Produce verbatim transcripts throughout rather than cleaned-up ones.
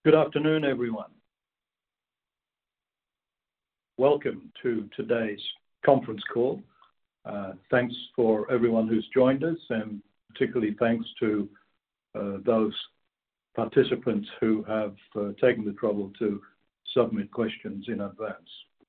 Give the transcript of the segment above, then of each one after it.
Good afternoon, everyone. Welcome to today's conference call. Uh, thanks for everyone who's joined us, and particularly thanks to uh, those participants who have uh, taken the trouble to submit questions in advance.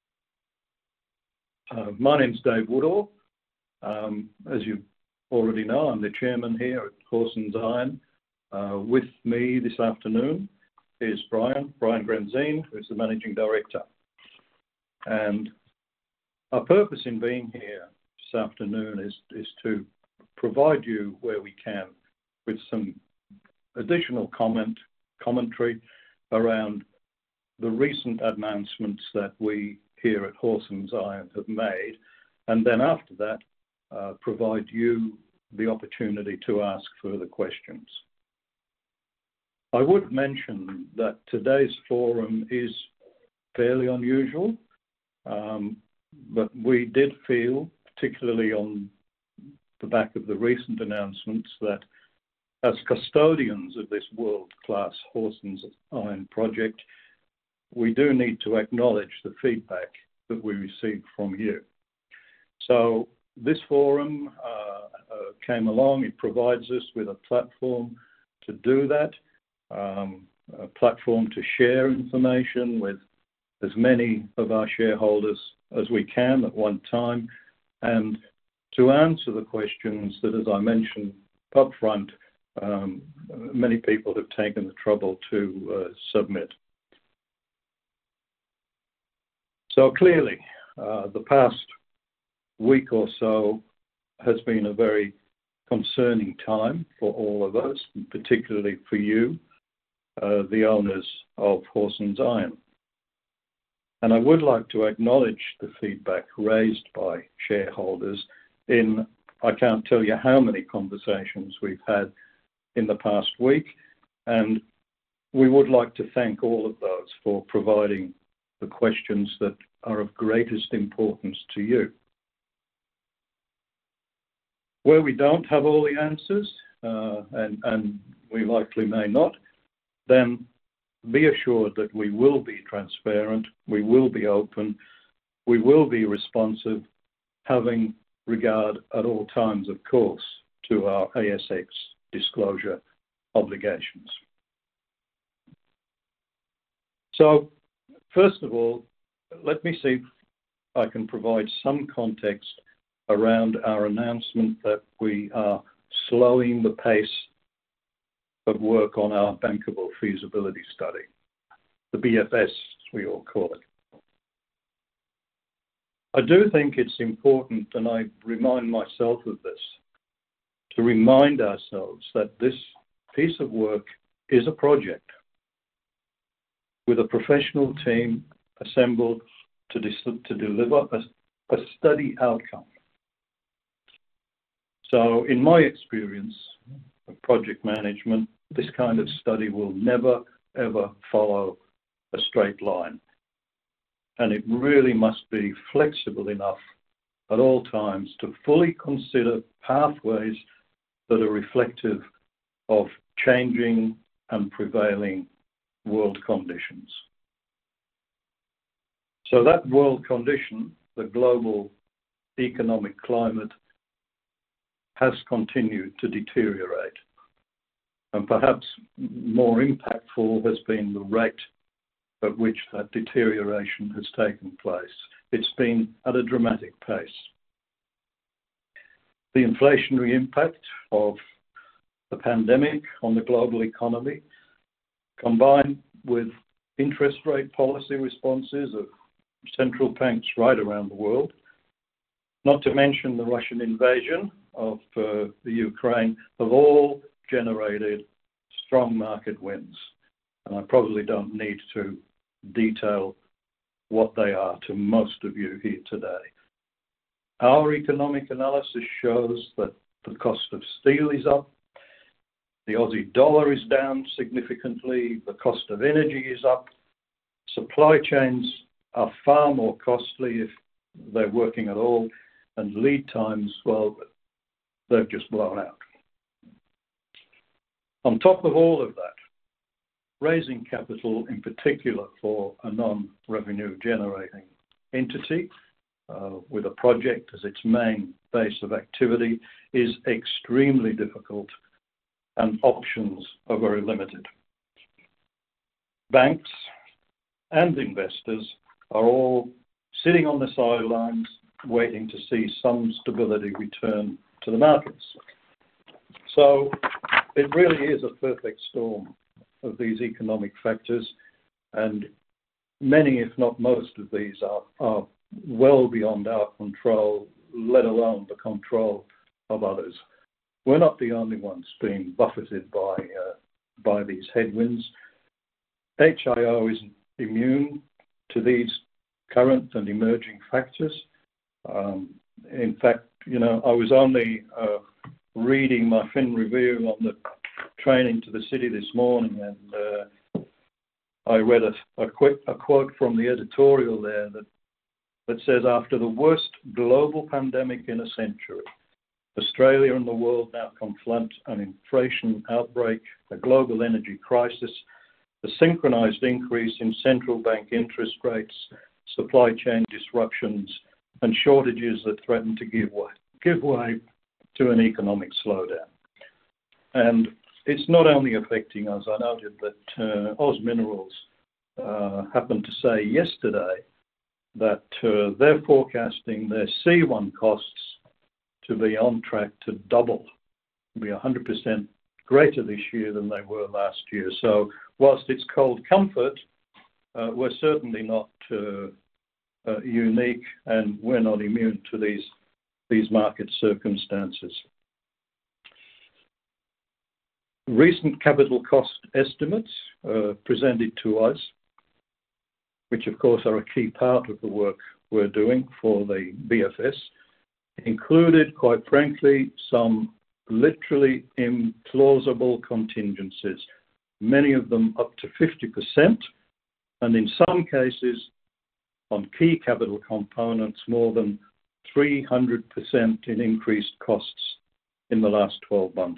Uh, my name's Dave Woodall. Um, as you already know, I'm the chairman here at Horsens Iron. Uh, with me this afternoon is Brian, Brian Grenzine, who's the managing director. And our purpose in being here this afternoon is, is to provide you, where we can, with some additional comment, commentary around the recent announcements that we here at Horsens Iron have made, and then after that, uh, provide you the opportunity to ask further questions. I would mention that today's forum is fairly unusual, um, but we did feel, particularly on the back of the recent announcements, that as custodians of this world-class Horsens Iron project, we do need to acknowledge the feedback that we received from you. So this forum uh, uh, came along. It provides us with a platform to do that. Um, a platform to share information with as many of our shareholders as we can at one time, and to answer the questions that, as I mentioned up front, um, many people have taken the trouble to uh, submit. So clearly, uh, the past week or so has been a very concerning time for all of us, and particularly for you, Uh, the owners of Horsens Iron. And I would like to acknowledge the feedback raised by shareholders in, I can't tell you how many conversations we've had in the past week, and we would like to thank all of those for providing the questions that are of greatest importance to you. Where we don't have all the answers, uh, and, and we likely may not, then be assured that we will be transparent, we will be open, we will be responsive, having regard at all times, of course, to our A S X disclosure obligations. So, first of all, let me see if I can provide some context around our announcement that we are slowing the pace of work on our bankable feasibility study, the B F S, we all call it. I do think it's important, and I remind myself of this, to remind ourselves that this piece of work is a project with a professional team assembled to, dis- to deliver a, a study outcome. So in my experience of project management, this kind of study will never, ever follow a straight line. And it really must be flexible enough at all times to fully consider pathways that are reflective of changing and prevailing world conditions. So that world condition, the global economic climate, has continued to deteriorate. And perhaps more impactful has been the rate at which that deterioration has taken place. It's been at a dramatic pace. The inflationary impact of the pandemic on the global economy, combined with interest rate policy responses of central banks right around the world, not to mention the Russian invasion of uh, the Ukraine, have all generated strong market wins. And I probably don't need to detail what they are to most of you here today. Our economic analysis shows that the cost of steel is up, the Aussie dollar is down significantly, the cost of energy is up, supply chains are far more costly if they're working at all, and lead times, well, they've just blown out. On top of all of that, raising capital in particular for a non-revenue generating entity uh, with a project as its main base of activity is extremely difficult and options are very limited. Banks and investors are all sitting on the sidelines waiting to see some stability return to the markets. So it really is a perfect storm of these economic factors, and many, if not most of these, are, are well beyond our control, let alone the control of others. We're not the only ones being buffeted by, uh, by these headwinds. H I O isn't immune to these current and emerging factors. Um, in fact, you know, I was only uh, reading my Fin Review on the train into the city this morning, and uh, I read a, a, quick, a quote from the editorial there that, that says, after the worst global pandemic in a century, Australia and the world now confront an inflation outbreak, a global energy crisis, a synchronized increase in central bank interest rates, supply chain disruptions, and shortages that threaten to give way, give way to an economic slowdown. And it's not only affecting us. I noted that uh, Oz Minerals uh, happened to say yesterday that uh, they're forecasting their C one costs to be on track to double, be one hundred percent greater this year than they were last year. So whilst it's cold comfort, uh, we're certainly not uh, uh, unique, and we're not immune to these, these market circumstances. Recent capital cost estimates uh, presented to us, which of course are a key part of the work we're doing for the B F S, included, quite frankly, some literally implausible contingencies, many of them up to fifty percent, and in some cases, on key capital components, more than three hundred percent in increased costs in the last twelve months.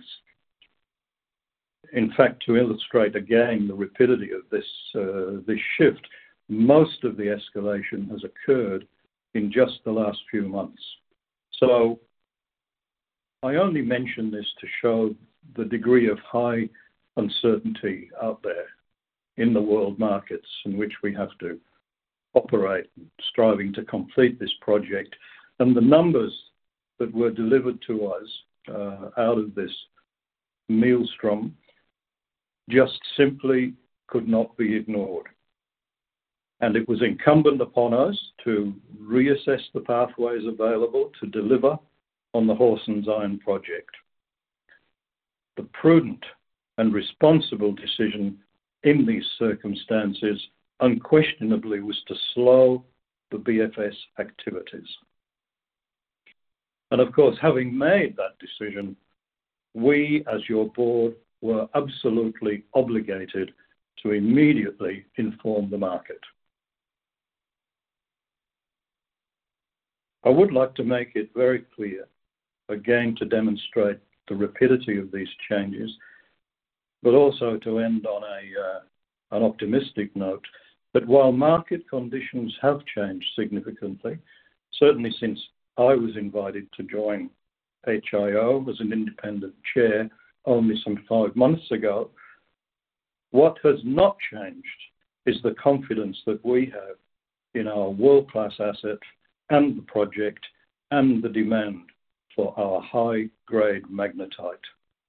In fact, to illustrate again the rapidity of this, uh, this shift, most of the escalation has occurred in just the last few months. So I only mention this to show the degree of high uncertainty out there in the world markets in which we have to operate, striving to complete this project. And the numbers that were delivered to us uh, out of this maelstrom just simply could not be ignored. And it was incumbent upon us to reassess the pathways available to deliver on the Horsens Iron project. The prudent and responsible decision in these circumstances unquestionably was to slow the B F S activities. And of course, having made that decision, we as your board were absolutely obligated to immediately inform the market. I would like to make it very clear, again to demonstrate the rapidity of these changes, but also to end on a, uh, an optimistic note, that while market conditions have changed significantly, certainly since I was invited to join H I O as an independent chair only some five months ago, what has not changed is the confidence that we have in our world-class asset and the project and the demand for our high-grade magnetite.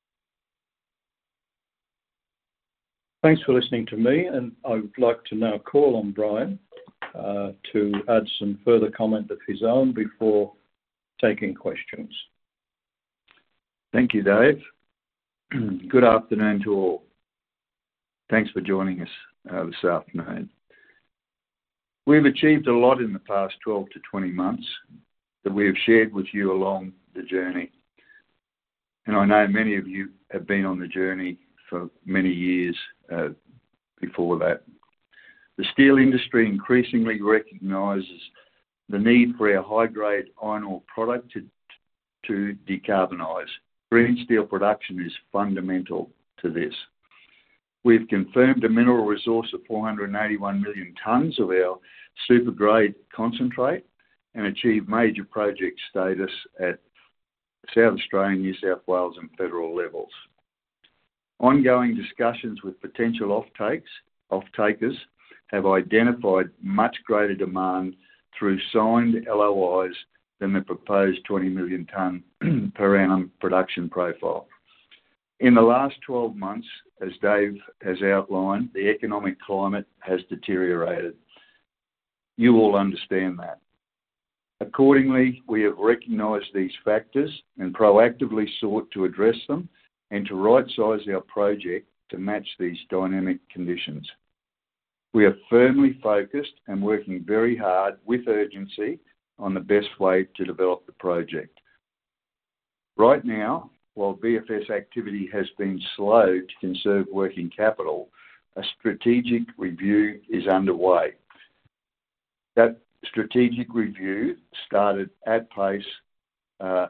Thanks for listening to me, and I would like to now call on Brian uh, to add some further comment of his own before taking questions. Thank you, Dave. Good afternoon to all. Thanks for joining us uh, this afternoon. We've achieved a lot in the past twelve to twenty months that we have shared with you along the journey. And I know many of you have been on the journey for many years uh, before that. The steel industry increasingly recognises the need for our high-grade iron ore product to, to decarbonise. Green steel production is fundamental to this. We've confirmed a mineral resource of four hundred eighty-one million tonnes of our super-grade concentrate and achieved major project status at South Australian, New South Wales and federal levels. Ongoing discussions with potential off-takes, off-takers have identified much greater demand through signed L O Is than the proposed twenty million tonne per annum production profile. In the last twelve months, as Dave has outlined, the economic climate has deteriorated. You all understand that. Accordingly, we have recognised these factors and proactively sought to address them and to right-size our project to match these dynamic conditions. We are firmly focused and working very hard with urgency on the best way to develop the project. Right now, while B F S activity has been slow to conserve working capital, a strategic review is underway. That strategic review started at pace uh,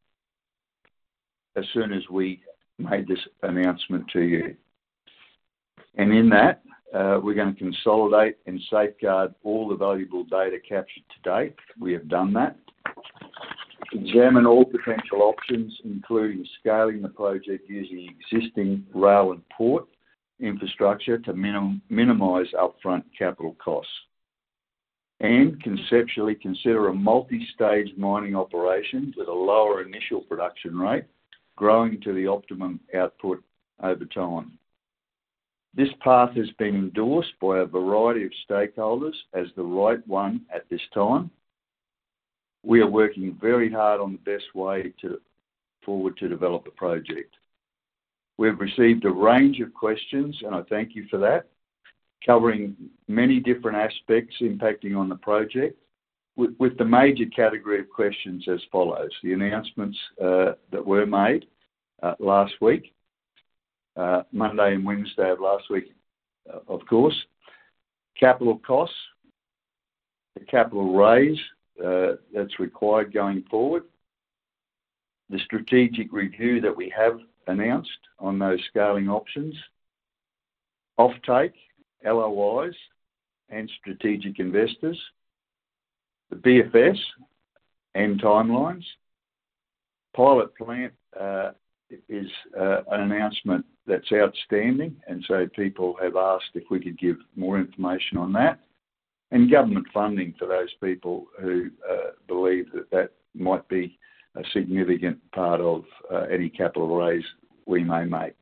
as soon as we made this announcement to you. And in that, uh, we're going to consolidate and safeguard all the valuable data captured to date. We have done that. Examine all potential options, including scaling the project using existing rail and port infrastructure to minim- minimise upfront capital costs. And conceptually consider a multi-stage mining operation with a lower initial production rate, growing to the optimum output over time. This path has been endorsed by a variety of stakeholders as the right one at this time. We are working very hard on the best way to forward to develop the project. We've received a range of questions, and I thank you for that, covering many different aspects impacting on the project, with, with the major category of questions as follows. The announcements uh, that were made uh, last week, uh, Monday and Wednesday of last week, uh, of course, capital costs, the capital raise uh, that's required going forward, the strategic review that we have announced on those scaling options, offtake, L O Is and strategic investors, the B F S and timelines. Pilot plant uh, is uh, an announcement that's outstanding, and so people have asked if we could give more information on that. And government funding for those people who uh, believe that that might be a significant part of uh, any capital raise we may make.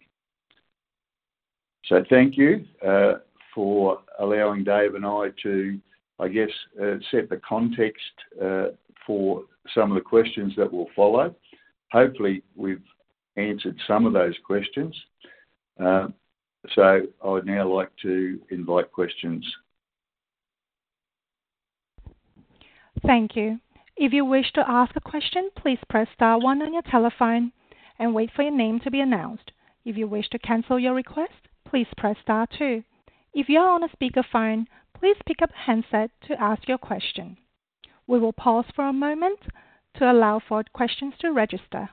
So thank you uh, for allowing Dave and I to, I guess, uh, set the context uh, for some of the questions that will follow. Hopefully we've answered some of those questions. Uh, so I would now like to invite questions. Thank you. If you wish to ask a question, please press star one on your telephone and wait for your name to be announced. If you wish to cancel your request, please press star two. If you are on a speakerphone, please pick up the handset to ask your question. We will pause for a moment to allow for questions to register.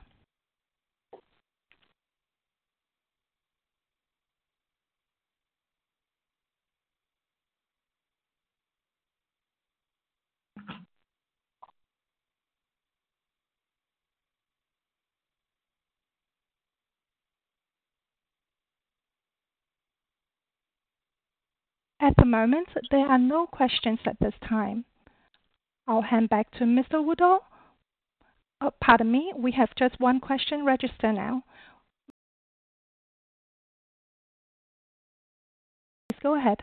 At the moment, there are no questions at this time. I'll hand back to Mister Woodall. Oh, pardon me, we have just one question registered now. Please go ahead.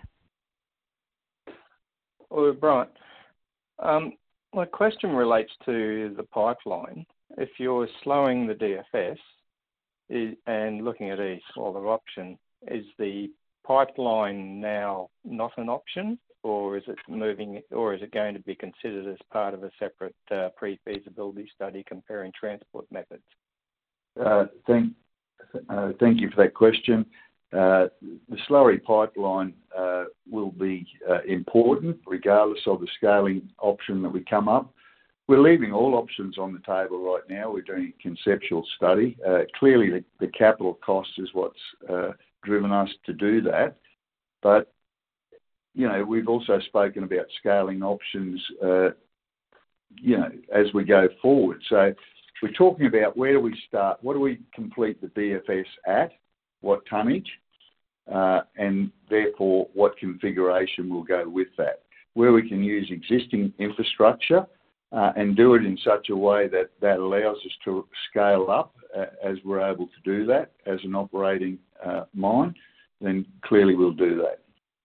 Well, Brian, um, my question relates to the pipeline. If you're slowing the D F S is, and looking at each other option, is the pipeline now not an option, or is it moving, or is it going to be considered as part of a separate uh, pre-feasibility study comparing transport methods? Uh, thank, uh, thank you for that question. Uh, the slurry pipeline uh, will be uh, important regardless of the scaling option that we come up. We're leaving all options on the table right now. We're doing a conceptual study. Uh, clearly, the, the capital cost is what's uh, driven us to do that. But, you know, we've also spoken about scaling options, uh, you know, as we go forward. So we're talking about where do we start? What do we complete the B F S at? What tonnage? Uh, and therefore, what configuration will go with that? Where we can use existing infrastructure uh, and do it in such a way that that allows us to scale up uh, as we're able to do that as an operating uh, mine, then clearly we'll do that.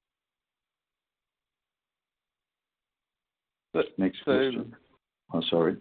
But, Next so, question. Oh, sorry.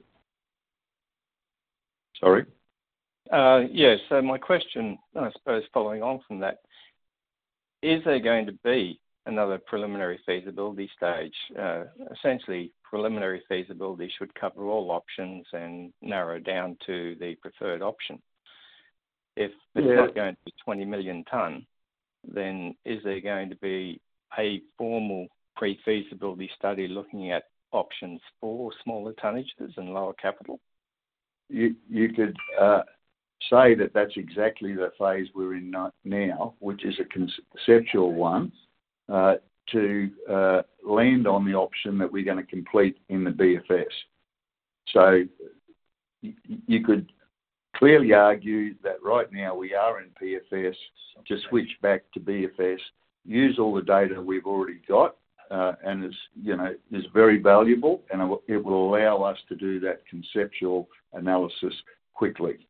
Sorry? Uh, yeah, so my question, I suppose, following on from that, is there going to be another preliminary feasibility stage? Uh, essentially, preliminary feasibility should cover all options and narrow down to the preferred option. If it's Yeah. not going to be twenty million tonne, then is there going to be a formal pre-feasibility study looking at options for smaller tonnages and lower capital? You, you could uh, say that that's exactly the phase we're in now, which is a conceptual one, uh, to uh, land on the option that we're going to complete in the B F S. So y- you could clearly argue that right now we are in P F S, to switch back to B F S, use all the data we've already got, uh, and is, you know, is very valuable, and it will, it will allow us to do that conceptual analysis quickly.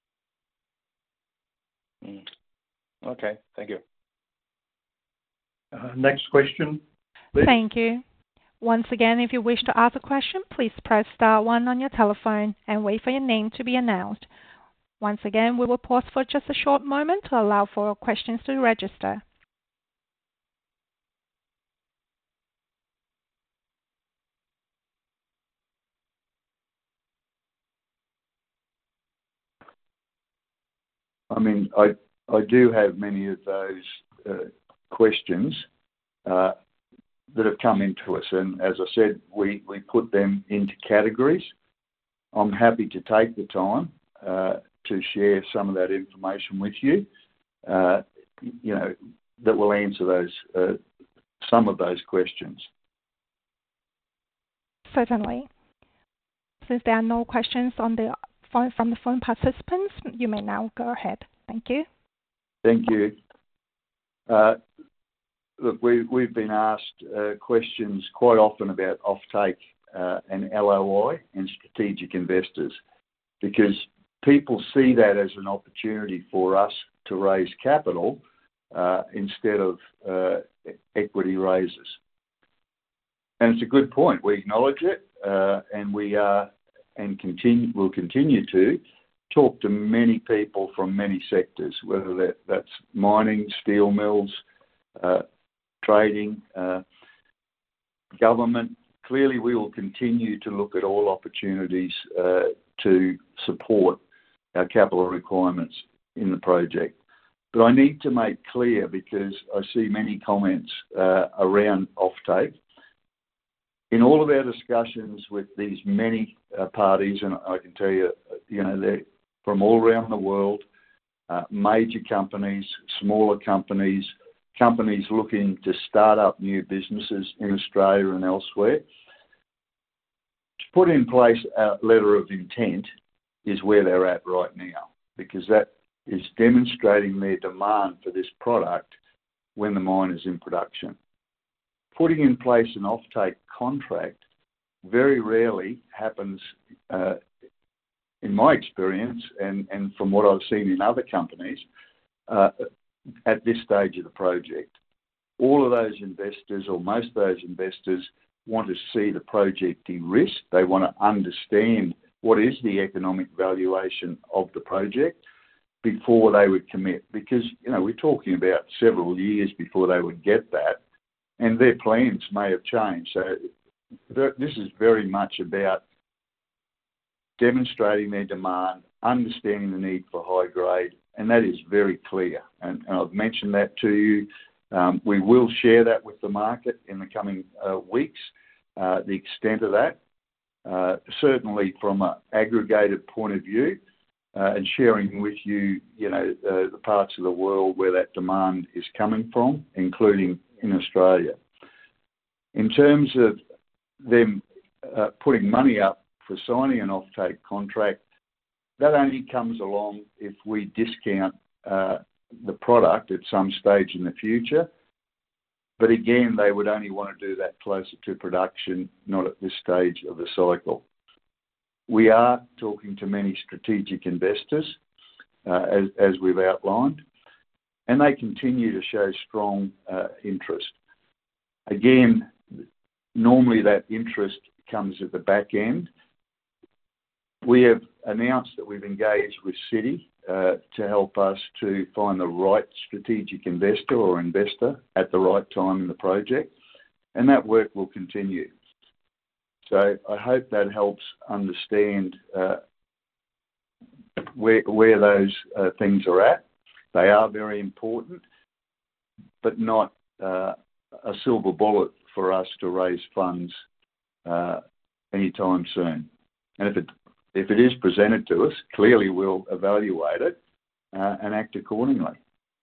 Mm. Okay, thank you. Uh, next question, please. Thank you. Once again, if you wish to ask a question, please press star one on your telephone and wait for your name to be announced. Once again, we will pause for just a short moment to allow for questions to register. I mean, I I do have many of those uh, questions uh, that have come into us, and as I said, we, we put them into categories. I'm happy to take the time uh, to share some of that information with you, uh, you know, that will answer those uh, some of those questions. Certainly. Since there are no questions on the phone from the phone participants, you may now go ahead. Thank you. Thank you. Uh, look, we, we've been asked uh, questions quite often about offtake uh, and L O I and strategic investors, because people see that as an opportunity for us to raise capital uh, instead of uh, equity raises. And it's a good point. We acknowledge it, uh, and we are and continue will continue to talk to many people from many sectors, whether that, that's mining, steel mills, uh, trading, uh, government. Clearly, we will continue to look at all opportunities uh, to support our capital requirements in the project. But I need to make clear, because I see many comments uh, around offtake. In all of our discussions with these many uh, parties, and I can tell you, you know, they're from all around the world, uh, major companies, smaller companies, companies looking to start up new businesses in Australia and elsewhere. To put in place a letter of intent is where they're at right now, because that is demonstrating their demand for this product when the mine is in production. Putting in place an offtake contract very rarely happens, uh, in my experience, and, and from what I've seen in other companies, uh, at this stage of the project. All of those investors, or most of those investors, want to see the project de-risked. They want to understand what is the economic valuation of the project before they would commit, because, you know, we're talking about several years before they would get that, and their plans may have changed. So this is very much about demonstrating their demand, understanding the need for high grade, and that is very clear. And, and I've mentioned that to you. Um, we will share that with the market in the coming uh, weeks, uh, the extent of that. Uh, certainly from an aggregated point of view, uh, and sharing with you, you know, uh, the parts of the world where that demand is coming from, including in Australia. In terms of them uh, putting money up for signing an offtake contract, that only comes along if we discount uh, the product at some stage in the future. But again, they would only want to do that closer to production, not at this stage of the cycle. We are talking to many strategic investors, uh, as, as we've outlined, and they continue to show strong uh, interest. Again, normally that interest comes at the back end. We have announced that we've engaged with Citi uh, to help us to find the right strategic investor or investor at the right time in the project, and that work will continue. So I hope that helps understand uh, where, where those uh, things are at. They are very important, but not uh, a silver bullet for us to raise funds uh, anytime soon. And if it if it is presented to us, clearly we'll evaluate it uh, and act accordingly.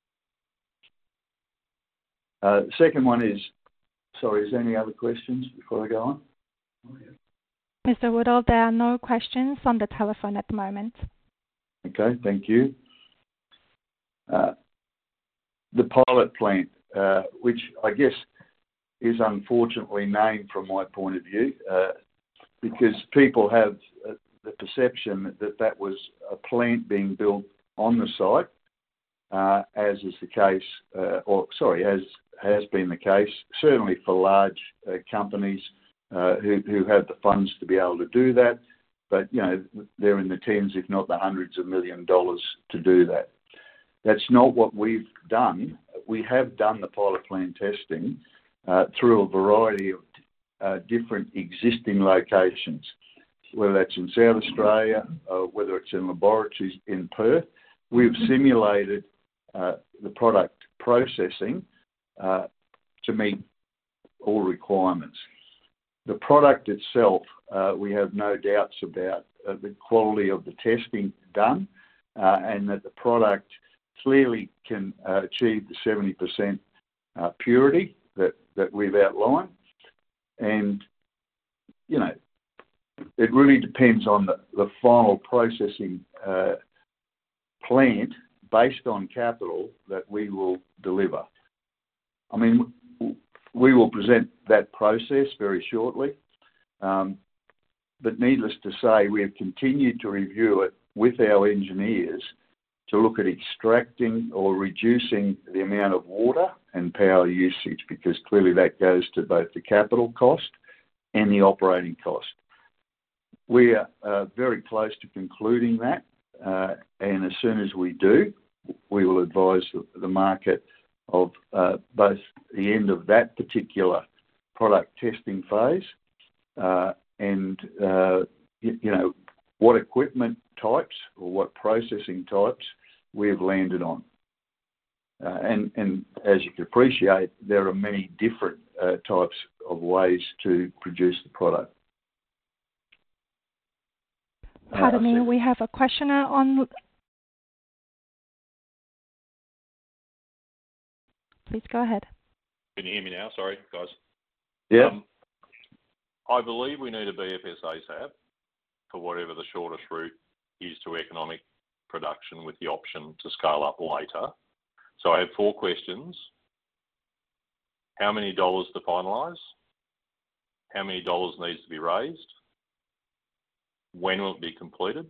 Uh, the second one is, sorry, is there any other questions before I go on? Mister Woodall, there are no questions on the telephone at the moment. Okay, thank you. Uh, the pilot plant, uh, which I guess is unfortunately named from my point of view, uh, because people have uh, the perception that that was a plant being built on the site, uh, as is the case, uh, or sorry, as has been the case, certainly for large uh, companies uh, who, who have the funds to be able to do that. But, you know, they're in the tens, if not the hundreds of million dollars to do that. That's not what we've done. We have done the pilot plant testing uh, through a variety of uh, different existing locations, whether that's in South Australia, uh, whether it's in laboratories in Perth. We've simulated uh, the product processing uh, to meet all requirements. The product itself, uh, we have no doubts about uh, the quality of the testing done, uh, and that the product clearly can uh, achieve the seventy percent uh, purity that, that we've outlined. And, you know, it really depends on the, the final processing uh, plant based on capital that we will deliver. I mean, we will present that process very shortly, um, but needless to say, we have continued to review it with our engineers to look at extracting or reducing the amount of water and power usage, because clearly that goes to both the capital cost and the operating cost. We are uh, very close to concluding that, uh, and as soon as we do, we will advise the, the market of uh, both the end of that particular product testing phase uh, and, uh, you, you know, what equipment types or what processing types we have landed on. Uh, and, and as you can appreciate, there are many different uh, types of ways to produce the product. Pardon uh, me, we have a questioner on. Please go ahead. Can you hear me now? Sorry, guys. Yeah. Um, I believe we need a B F S ASAP for whatever the shortest route is to economic production with the option to scale up later. So I have four questions. How many dollars to finalise? How many dollars needs to be raised? When will it be completed?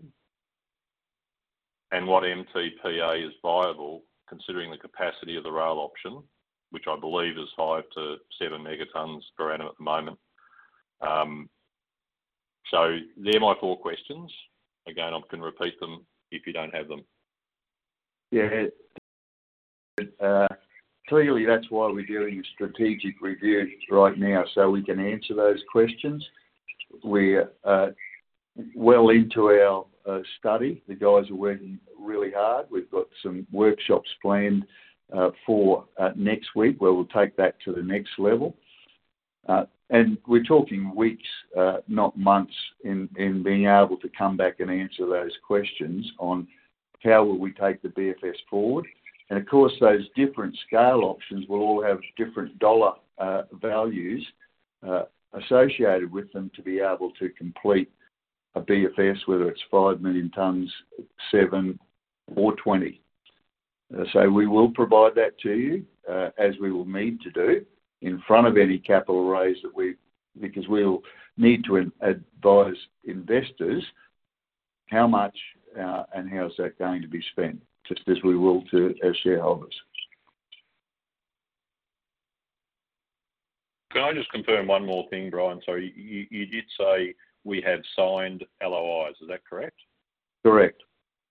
And what M T P A is viable considering the capacity of the rail option, which I believe is five to seven megatons per annum at the moment. Um, so they're my four questions. Again, I can repeat them if you don't have them. Yeah. Uh, clearly, that's why we're doing a strategic review right now, so we can answer those questions. We're uh, well into our uh, study. The guys are working really hard. We've got some workshops planned uh, for uh, next week where we'll take that to the next level. Uh, and we're talking weeks, uh, not months, in, in being able to come back and answer those questions on how will we take the B F S forward. And of course, those different scale options will all have different dollar uh, values uh, associated with them to be able to complete a B F S, whether it's five million tonnes, seven or twenty. Uh, so we will provide that to you, uh, as we will need to do, in front of any capital raise that we, because we'll need to advise investors how much uh, and how is that going to be spent, just as we will to our shareholders. Can I just confirm one more thing, Brian? So you, you did say we have signed L O Is, is that correct? Correct.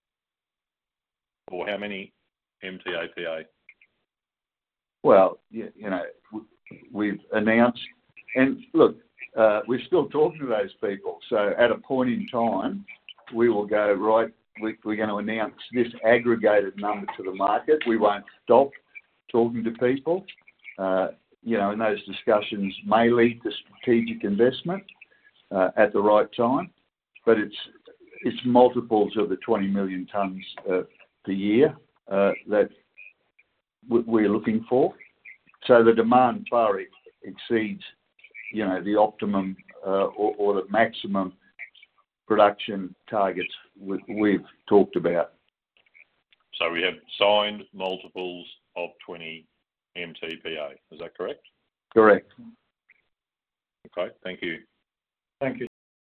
Or how many M T A P A? Well, you, you know, we've announced, and look, uh, we're still talking to those people. So at a point in time, we will go, right, we, we're going to announce this aggregated number to the market. We won't stop talking to people. Uh, you know, and those discussions may lead to strategic investment uh, at the right time, but it's it's multiples of the twenty million tonnes uh, per year uh, that we're looking for. So the demand far ex- exceeds, you know, the optimum uh, or, or the maximum production targets we, we've talked about. So we have signed multiples of twenty M T P A. Is that correct? Correct. Okay, thank you. Thank you.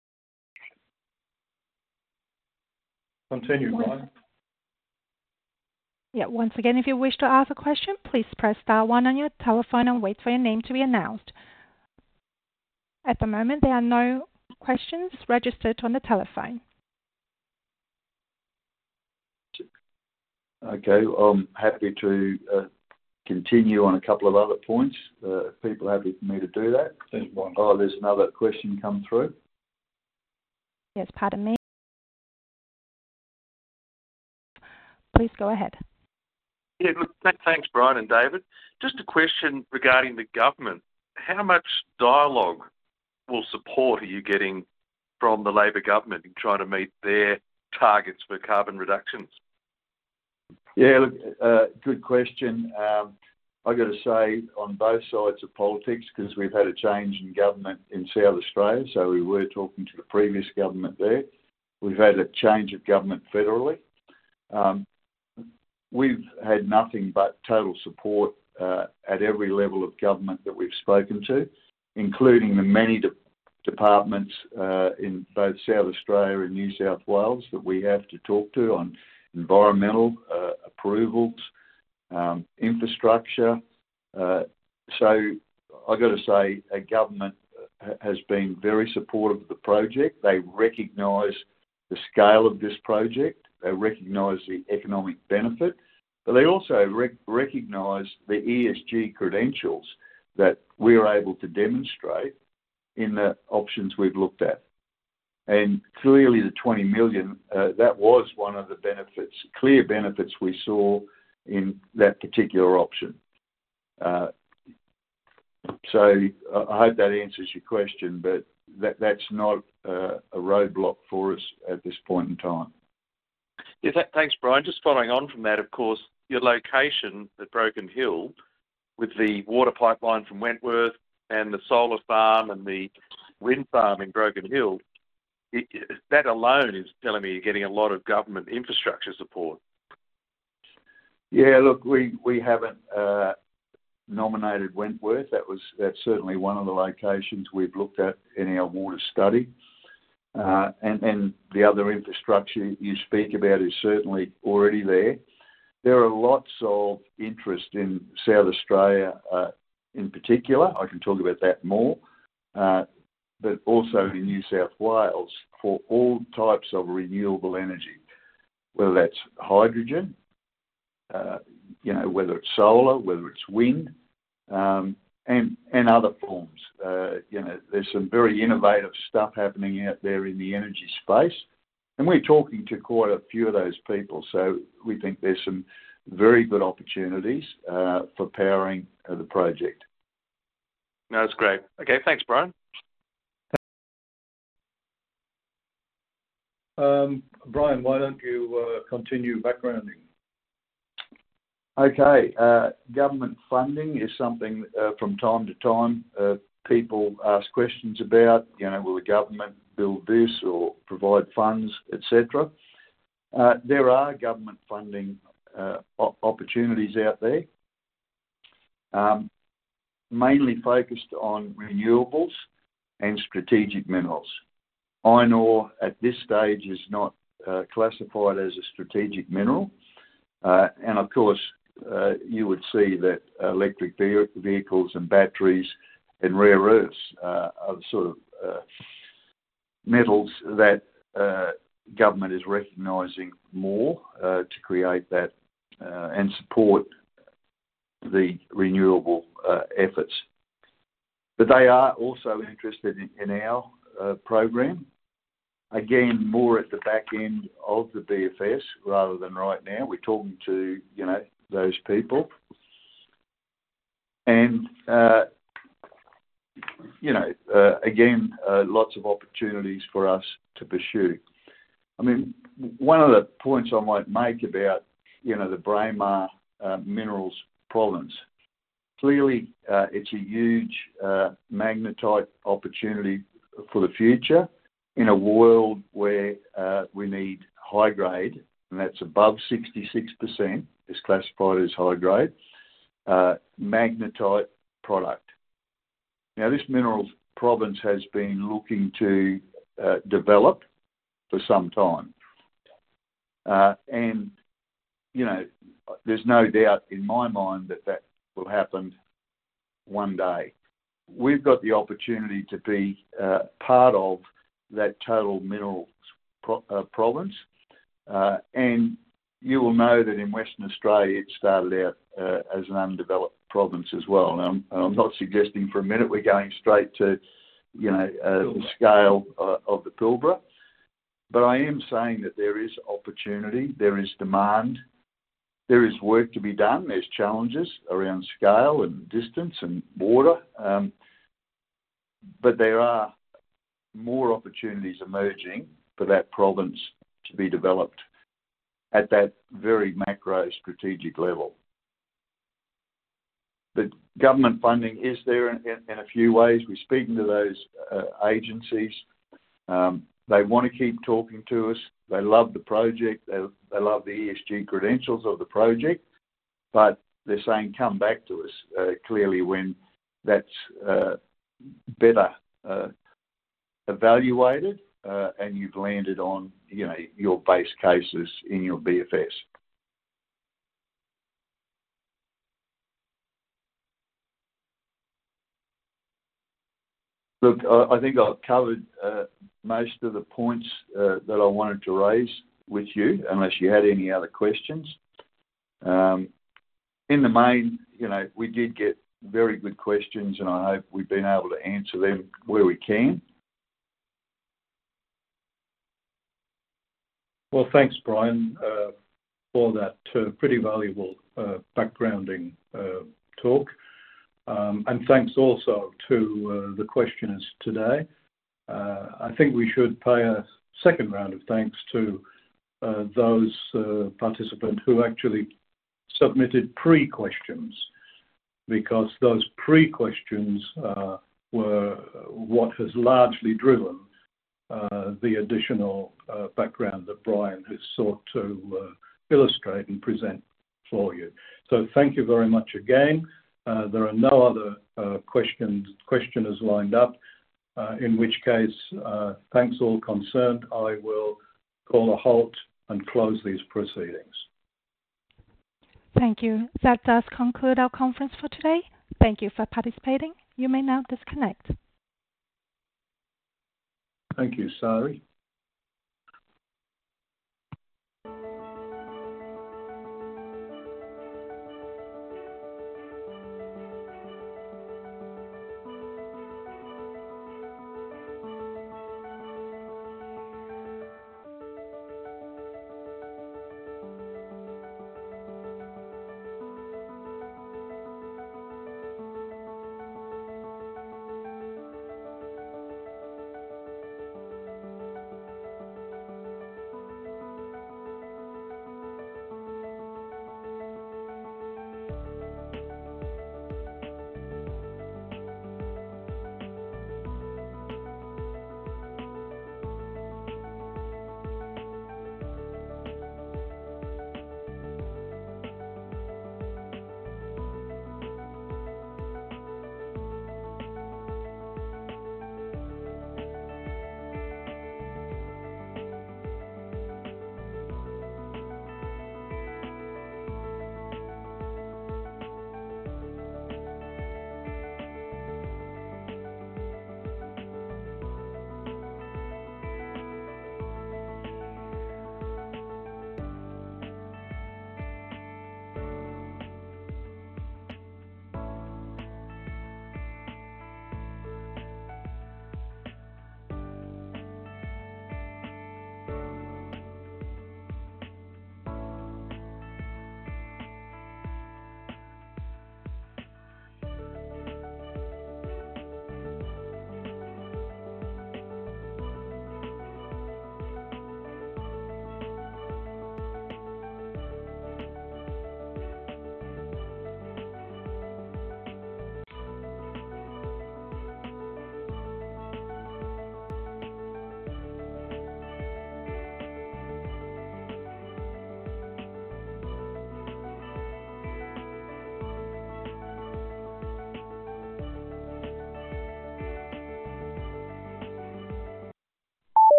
Continue, Brian. Yeah, once again, if you wish to ask a question, please press star one on your telephone and wait for your name to be announced. At the moment, there are no questions registered on the telephone. Okay, I'm happy to uh, continue on a couple of other points. Uh, people happy for me to do that. There's one. Oh, there's another question come through. Yes, pardon me. Please go ahead. Yeah, look, th- thanks, Brian and David. Just a question regarding the government. How much dialogue or support are you getting from the Labor government in trying to meet their targets for carbon reductions? Yeah, look, uh, good question. Um, I've got to say, on both sides of politics, because we've had a change in government in South Australia, so we were talking to the previous government there. We've had a change of government federally. Um, we've had nothing but total support uh, at every level of government that we've spoken to, including the many de- departments uh, in both South Australia and New South Wales that we have to talk to on environmental uh, approvals, um, infrastructure. Uh, so I've got to say, a government has been very supportive of the project. They recognise the scale of this project. They recognise the economic benefit, but they also rec- recognise the E S G credentials that we're able to demonstrate in the options we've looked at. And clearly the twenty million, uh, that was one of the benefits, clear benefits we saw in that particular option. Uh, so I hope that answers your question, but that, that's not uh, a roadblock for us at this point in time. Yeah, th- thanks, Brian. Just following on from that, of course, your location at Broken Hill with the water pipeline from Wentworth and the solar farm and the wind farm in Broken Hill, it, it, that alone is telling me you're getting a lot of government infrastructure support. Yeah, look, we, we haven't uh, nominated Wentworth. That was that's certainly one of the locations we've looked at in our water study. Uh, and, and the other infrastructure you speak about is certainly already there. There are lots of interest in South Australia uh, in particular. I can talk about that more. Uh, but also in New South Wales for all types of renewable energy, whether that's hydrogen, uh, you know, whether it's solar, whether it's wind, um, and and other forms. Uh, you know, there's some very innovative stuff happening out there in the energy space, and we're talking to quite a few of those people. So we think there's some very good opportunities uh, for powering uh, the project. No, that's great. Okay, thanks, Brian. Um, Brian, why don't you uh, continue backgrounding? Okay, uh, government funding is something uh, from time to time uh, people ask questions about. You know, will the government build this or provide funds, et cetera. Uh, there are government funding uh, opportunities out there, um, mainly focused on renewables and strategic minerals. Iron ore at this stage is not uh, classified as a strategic mineral, uh, and of course uh, you would see that electric vehicles and batteries and rare earths uh, are the sort of uh, metals that uh, government is recognising more uh, to create that uh, and support the renewable uh, efforts. But they are also interested in, in our uh, program. Again, more at the back end of the B F S rather than right now. We're talking to, you know, those people. And, uh, you know, uh, again, uh, lots of opportunities for us to pursue. I mean, one of the points I might make about, you know, the Braemar uh, Minerals Province, clearly uh, it's a huge uh, magnetite opportunity for the future in a world where uh, we need high grade, and that's above sixty-six percent is classified as high grade, uh, magnetite product. Now, this minerals province has been looking to uh, develop for some time. Uh, and, you know, there's no doubt in my mind that that will happen one day. We've got the opportunity to be uh, part of that total minerals pro- uh, province. Uh, and you will know that in Western Australia, it started out uh, as an undeveloped province as well. And I'm, I'm not suggesting for a minute we're going straight to, you know, uh, the scale uh, of the Pilbara. But I am saying that there is opportunity, there is demand, there is work to be done, there's challenges around scale and distance and water, um, but there are more opportunities emerging for that province to be developed at that very macro strategic level. The government funding is there in, in, in a few ways. We're speaking to those uh, agencies. Um, They want to keep talking to us. They love the project. They, they love the E S G credentials of the project. But they're saying, come back to us uh, clearly when that's uh, better uh, evaluated uh, and you've landed on, you know, your base cases in your B F S. Look, I think I've covered uh, most of the points uh, that I wanted to raise with you, unless you had any other questions. Um, in the main, you know, we did get very good questions, and I hope we've been able to answer them where we can. Well, thanks, Brian, uh, for that uh, pretty valuable uh, backgrounding uh, talk. Um, and thanks also to uh, the questioners today. Uh, I think we should pay a second round of thanks to uh, those uh, participants who actually submitted pre-questions, because those pre-questions uh, were what has largely driven uh, the additional uh, background that Brian has sought to uh, illustrate and present for you. So thank you very much again. Uh, there are no other uh, questions, questioners lined up, uh, in which case, uh, thanks all concerned. I will call a halt and close these proceedings. Thank you. That does conclude our conference for today. Thank you for participating. You may now disconnect. Thank you, Sari.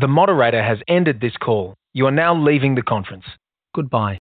The moderator has ended this call. You are now leaving the conference. Goodbye.